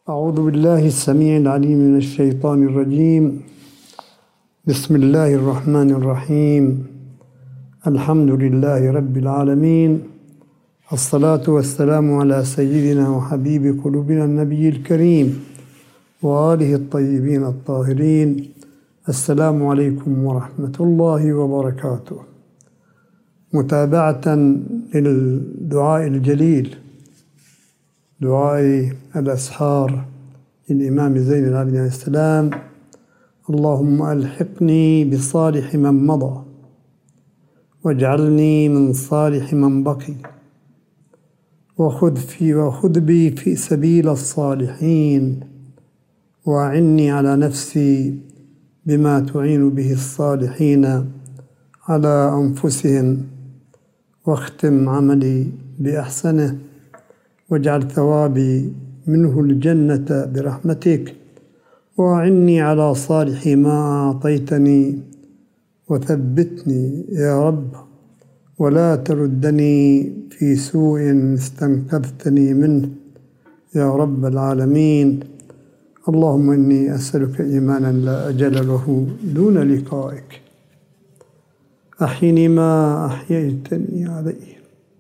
أعوذ بالله السميع العليم من الشيطان الرجيم. بسم الله الرحمن الرحيم. الحمد لله رب العالمين. الصلاة والسلام على سيدنا وحبيب قلوبنا النبي الكريم وآله الطيبين الطاهرين. السلام عليكم ورحمة الله وبركاته. متابعة للدعاء الجليل، دعاء الأسحار للإمام زين العابدين عليه السلام: اللهم ألحقني بصالح من مضى واجعلني من صالح من بقي وخذ بي في سبيل الصالحين وأعني على نفسي بما تعين به الصالحين على أنفسهم واختم عملي بأحسنه واجعل ثوابي منه الجنة برحمتك وأعني على صالح ما أعطيتني وثبتني يا رب ولا تردني في سوء استنقذتني منه يا رب العالمين. اللهم إني أسألك إيمانا لا أجل له دون لقائك، أحيني ما أحييتني عليه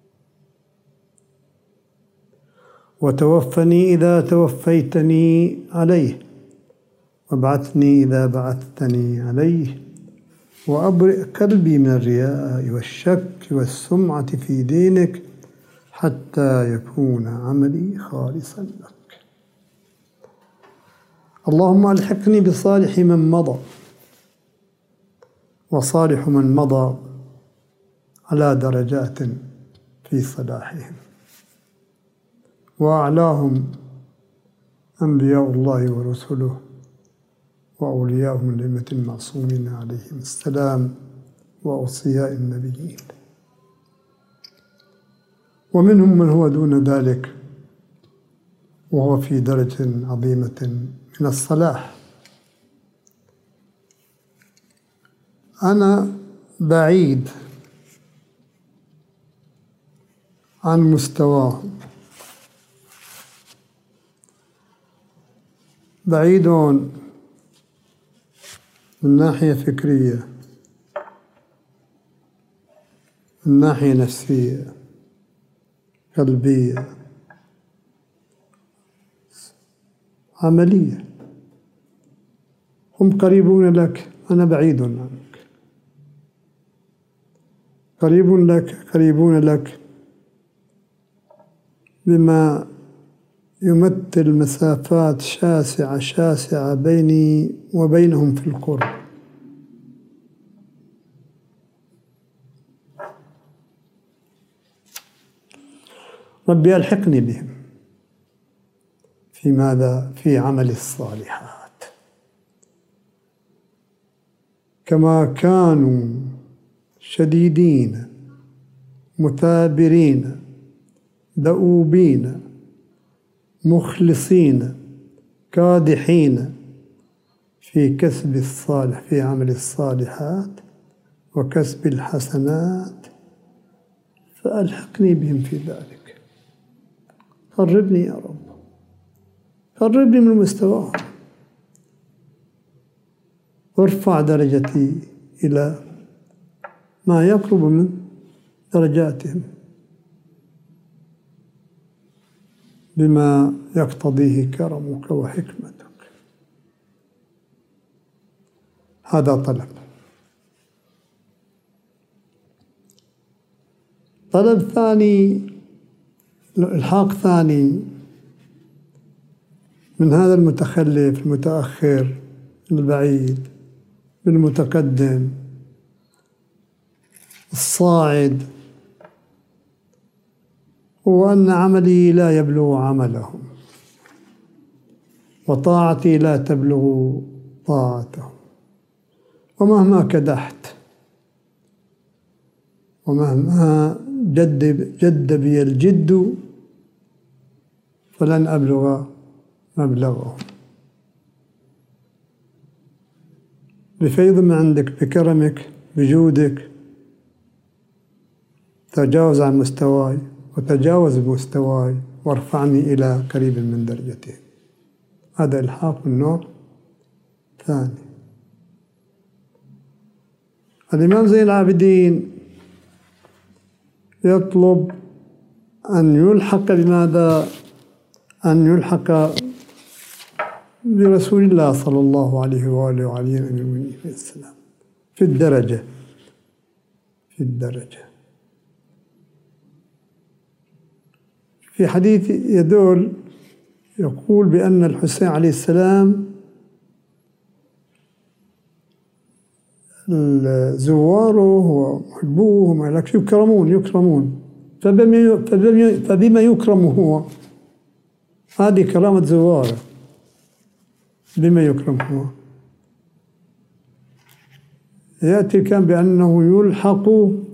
وتوفني إذا توفيتني عليه وابعثني إذا بعثتني عليه وأبرئ قلبي من الرياء والشك والسمعة في دينك حتى يكون عملي خالصا لك. اللهم ألحقني بصالح من مضى، وصالح من مضى على درجات في صلاحهم، وأعلاهم أنبياء الله ورسله وأولياءهم الأئمة المعصومين عليهم السلام وأوصياء النبيين، ومنهم من هو دون ذلك وهو في درجة عظيمة من الصلاح. أنا بعيد عن مستواهم، بعيد من ناحية فكرية، من ناحية نفسية قلبية عملية. هم قريبون لك، أنا بعيد عنك. قريبون لك بما يمثل مسافات شاسعة بيني وبينهم في القرب. ربي ألحقني بهم في ماذا؟ في عمل الصالحات، كما كانوا شديدين مثابرين دؤوبين مخلصين كادحين في كسب الصالح، في عمل الصالحات وكسب الحسنات، فألحقني بهم في ذلك. قربني يا رب، قربني من مستواهم وارفع درجتي إلى ما يقرب من درجاتهم بما يقتضيه كرمك وحكمتك. هذا طلب ثاني، إلحاق ثاني من هذا المتخلف المتأخر البعيد بالمتقدم الصاعد، هو أن عملي لا يبلغ عملهم وطاعتي لا تبلغ طاعتهم، ومهما كدحت ومهما جد بي الجد فلن أبلغ مبلغهم. بفيض من عندك، بكرمك، بجودك، تجاوز عن مستواي وتجاوز مستواي وارفعني إلى قريب من درجته. هذا إلحاق من نوع ثاني. الإمام زين العابدين يطلب أن يلحق بماذا؟ أن يلحق برسول الله صلى الله عليه وآله وعلي السلام في الدرجة. في حديث يقول بأن الحسين عليه السلام زواره ومحبوه وما يكرمون فبما يكرم هو؟ هذه كرامة زواره. بما يكرم هو؟ يأتي كان بأنه يلحق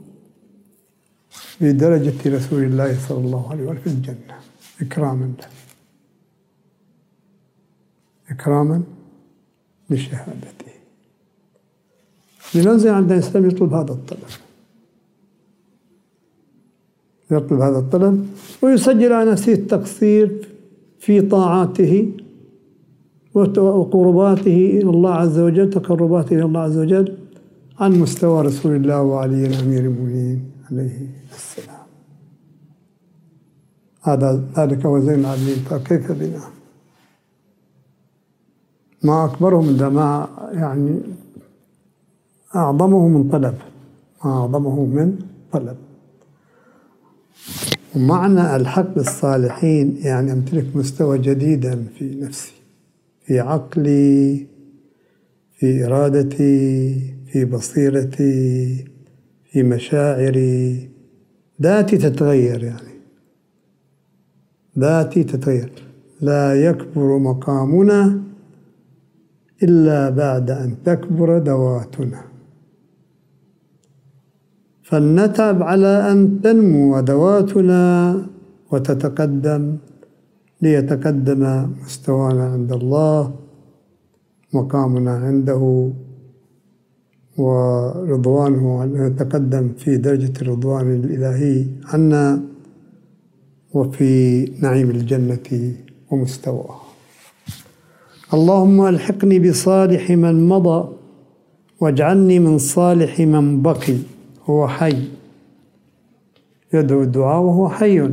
بدرجة رسول الله صلى الله عليه وسلم في الجنة إكراما لشهادته. لننزل عند الإسلام يطلب هذا الطلب ويسجل على نفسه التقصير في طاعاته وقرباته إلى الله عز وجل، تقرباته إلى الله عز وجل عن مستوى رسول الله وعلي أمير المؤمنين عليه السلام. ذلك هو زين العابدين. فكيف بنا؟ ما أكبره من ما يعني أعظمه من طلب. ومعنى الحق بالصالحين يعني أمتلك مستوى جديدا في نفسي، في عقلي، في إرادتي، في بصيرتي، في مشاعري. ذاتي تتغير لا يكبر مقامنا إلا بعد أن تكبر ذواتنا، فلنتعب على أن تنمو ذواتنا وتتقدم ليتقدم مستوانا عند الله، مقامنا عنده ورضوانه، يتقدم في درجة الرضوان الإلهي عنا وفي نعيم الجنة ومستواه. اللهم ألحقني بصالح من مضى واجعلني من صالح من بقي. هو حي، يدعو الدعاء وهو حي،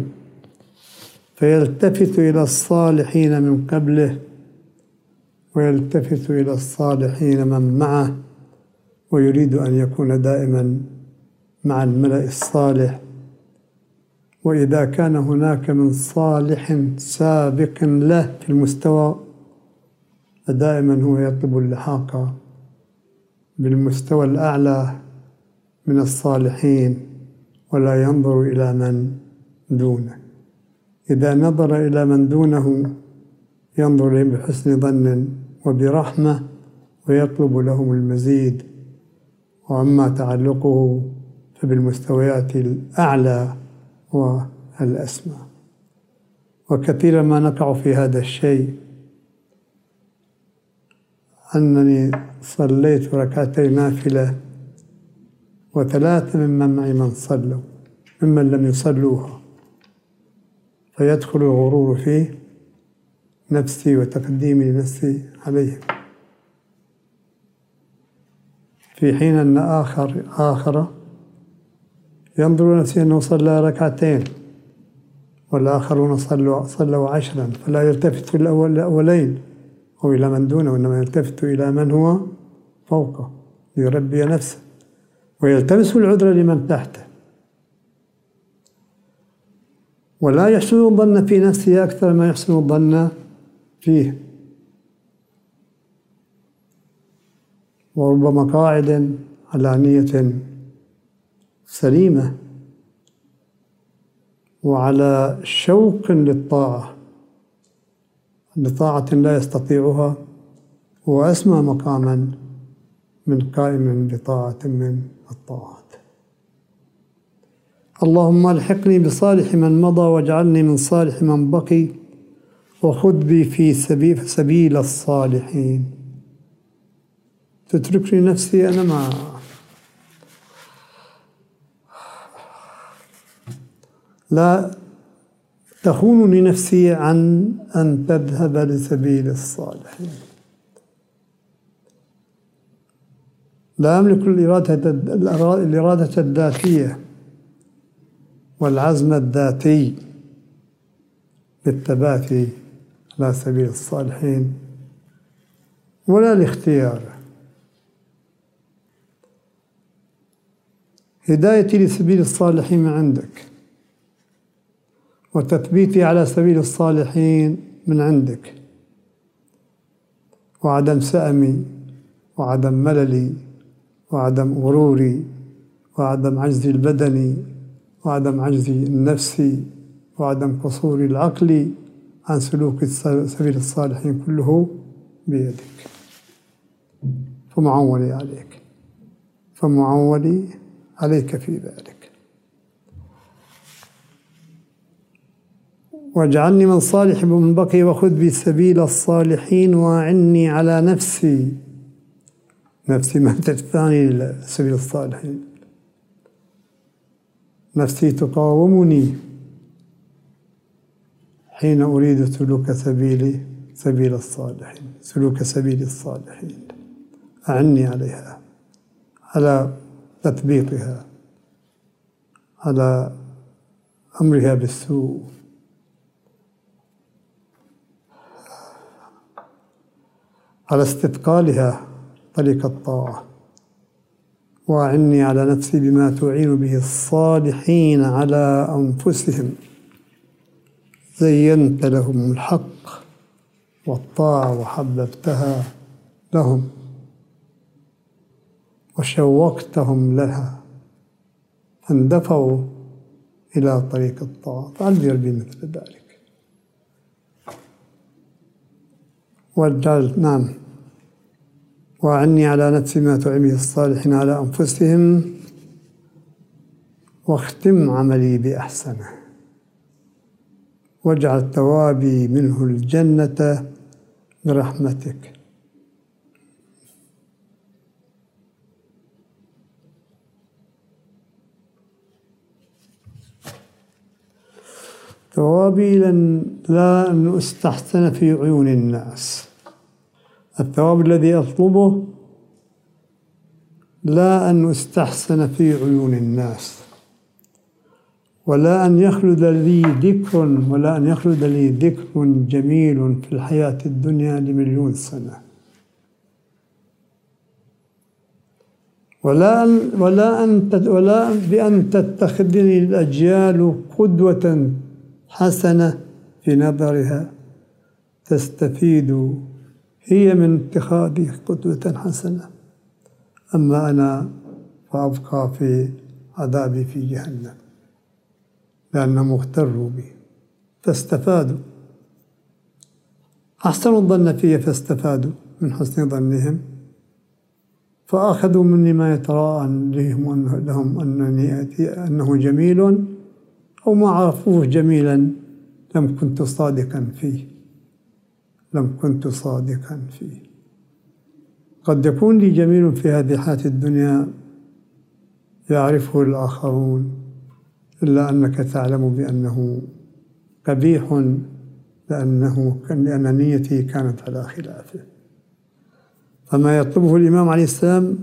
فيلتفت إلى الصالحين من قبله ويلتفت إلى الصالحين من معه، ويريد أن يكون دائما مع الملأ الصالح. وإذا كان هناك من صالح سابق له في المستوى فدائما هو يطلب اللحاق بالمستوى الأعلى من الصالحين ولا ينظر إلى من دونه. إذا نظر إلى من دونه ينظر إليهم بحسن ظن وبرحمة ويطلب لهم المزيد. وأما تعلقه فبالمستويات الأعلى والأسمى. وكثيرا ما نقع في هذا الشيء، أنني صليت ركعتي نافلة وثلاثة ممن معي ممن لم يصلوها، فيدخل الغرور في نفسي وتقديمي لنفسي عليهم، في حين أن آخر ينظر نفسه أنه صلى ركعتين والآخرون صلوا 10، فلا يلتفت الأولين أو إلى من دونه، وإنما يلتفت إلى من هو فوقه ليربي نفسه ويلتمس العذر لمن تحته، ولا يحسن الظن في نفسه أكثر ما يحسن الظن فيه. وربما قاعد على نية سليمة وعلى شوق لطاعة لا يستطيعها، وأسمى مقاما من قائم بطاعة من الطاعات. اللهم الحقني بصالح من مضى واجعلني من صالح من بقي، وخذ بي في سبيل الصالحين. تتركني نفسي أنا لا تخونني نفسي عن أن تذهب لسبيل الصالحين. لا أملك الإرادة الذاتية والعزم الذاتي للثبات على سبيل الصالحين ولا الاختيار. هدايتي لسبيل الصالحين من عندك، وتثبيتي على سبيل الصالحين من عندك، وعدم سأمي وعدم مللي وعدم غروري وعدم عجزي البدني وعدم عجزي النفسي وعدم قصوري العقلي عن سلوك سبيل الصالحين كله بيدك. فمعولي عليك، فمعولي عليك في ذلك. واجعلني من صالح ومن بقي وخذ بي سبيل الصالحين وأعني على نفسي ما تدفعني لسبيل الصالحين. نفسي تقاومني حين أريد سلوك سبيل الصالحين، سلوك سبيل الصالحين. أعني عليها، على تثبيطها، على أمرها بالسوء، على استثقالها طريق الطاعة. وأعني على نفسي بما تعين به الصالحين على أنفسهم. زينت لهم الحق والطاعة وحببتها لهم وشوقتهم لها فاندفعوا إلى طريق الطاعة. فعلي بي مثل ذلك. وأعني على نفسي ما تعين به الصالحين على أنفسهم واختم عملي بأحسنه واجعل ثوابي منه الجنة برحمتك. ثوابي لا أن أستحسن في عيون الناس. الثواب الذي أطلبه لا أن أستحسن في عيون الناس، ولا أن يخلد لي ذكر جميل في الحياة الدنيا ل1,000,000 سنة، ولا بأن تتخذني الأجيال قدوة حسنة في نظرها تستفيد هي من اتخاذي قدوة حسنة، أما أنا فأبقى في عذابي في جهنم لأنهم اغتروا بي فاستفادوا. أحسنوا الظن في فاستفادوا من حسن ظنهم فأخذوا مني ما يتراءى لهم أنه جميل، أو ما عرفوه جميلا لم كنت صادقا فيه. قد يكون لي جميل في هذه الحياة الدنيا يعرفه الآخرون، إلا أنك تعلم بأنه قبيح لأن نيتي كانت على خلافه. فما يطلبه الإمام عليه السلام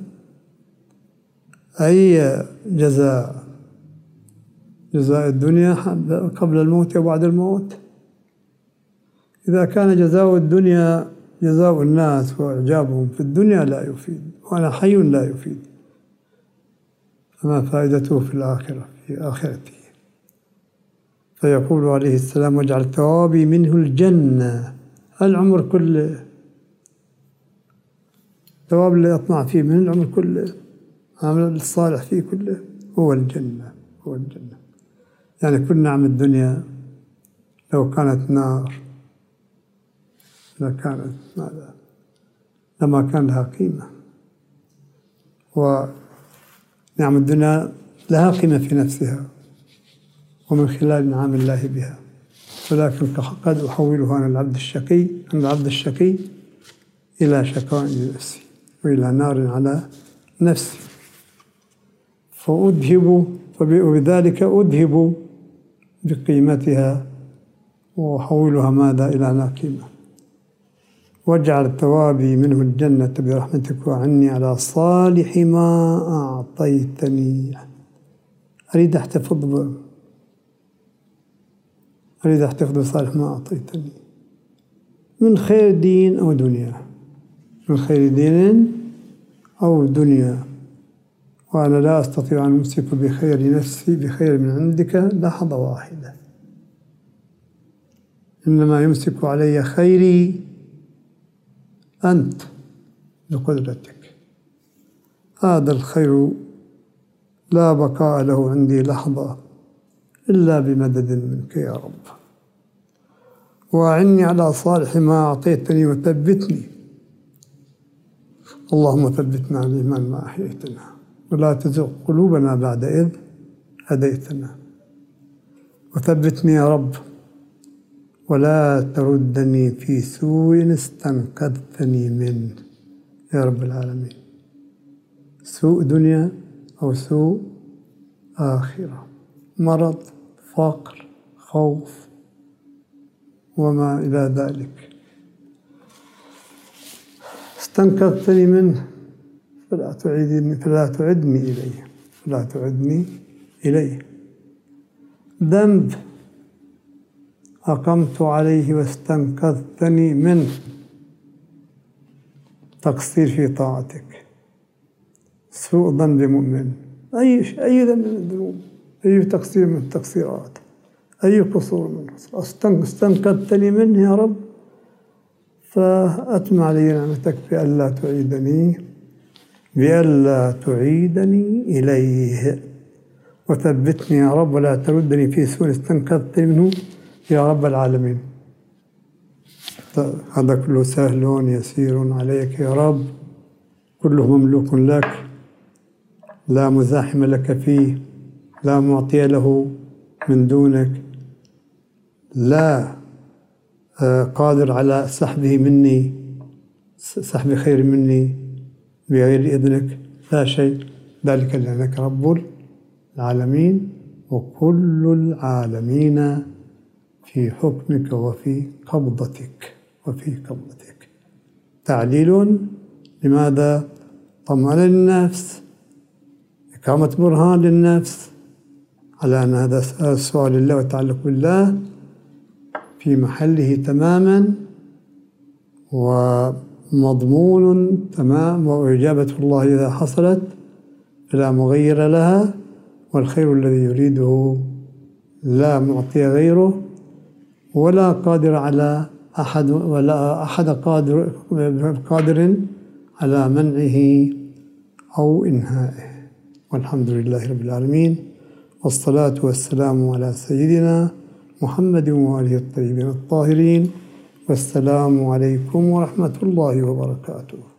أي جزاء الدنيا قبل الموت وبعد الموت. إذا كان جزاء الدنيا جزاء الناس وإعجابهم في الدنيا لا يفيد، وأنا حي لا يفيد، فما فائدته في الآخرة في آخرته. فيقول عليه السلام واجعل ثوابي منه الجنة. العمر كله الثواب اللي أطمع فيه من العمر كله، عمل الصالح فيه كله هو الجنة. يعني كل نعم الدنيا لو كانت نار لما كان لها قيمة، ونعم الدنيا لها قيمة في نفسها ومن خلال نعم الله بها، ولكن قد أحولها عن العبد الشقي إلى شقاء لنفسي وإلى نار على نفسي، وبذلك أذهب بقيمتها وأحولها ماذا إلى نقيمة. واجعل ثوابي منه الجنة برحمتك، وعني على صالح ما أعطيتني. أريد أحتفظ بصالح ما أعطيتني من خير دين أو دنيا، من خير دين أو دنيا، وأنا لا أستطيع أن أمسك بخير نفسي بخير من عندك لحظة واحدة، إنما يمسك علي خيري أنت بقدرتك. هذا الخير لا بقاء له عندي لحظة إلا بمدد منك يا رب. وأعني على صالح ما أعطيتني وثبتني، اللهم ثبتنا على الإيمان ما أحييتنا، ولا تزغ قلوبنا بعد إذ هديتنا، وثبتني يا رب ولا تردني في سوء استنقذتني منه يا رب العالمين، سوء دنيا أو سوء آخرة، مرض، فقر، خوف وما إلى ذلك استنقذتني منه، فلا تعدني إليه. ذنب أقمت عليه واستنقذتني منه، تقصير في طاعتك، سوء ظن بمؤمن، أي ذنب من الذنوب، أي تقصير من التقصيرات، أي قصور من القصور استنقذتني منه يا رب، فأتم علي نعمتك بألا تعيدني إليه، وثبتني يا رب ولا تردني في سوء استنقذتني منه يا رب العالمين. هذا كله سهل يسير عليك يا رب، كله مملوك لك، لا مزاحم لك فيه، لا معطي له من دونك، لا قادر على سحب خير مني بغير إذنك، لا شيء، ذلك لأنك رب العالمين، وكل العالمين في حكمك وفي قبضتك تعليل لماذا؟ طمأن للنفس، إقامة برهان للنفس على أن هذا السؤال لله والتعلق بالله في محله تماما ومضمون تمام، وإجابة الله إذا حصلت فلا مغير لها، والخير الذي يريده لا معطي غيره، ولا قادر على أحد، ولا أحد قادر على منعه أو إنهائه. والحمد لله رب العالمين، والصلاة والسلام على سيدنا محمد وآله الطيبين الطاهرين، والسلام عليكم ورحمة الله وبركاته.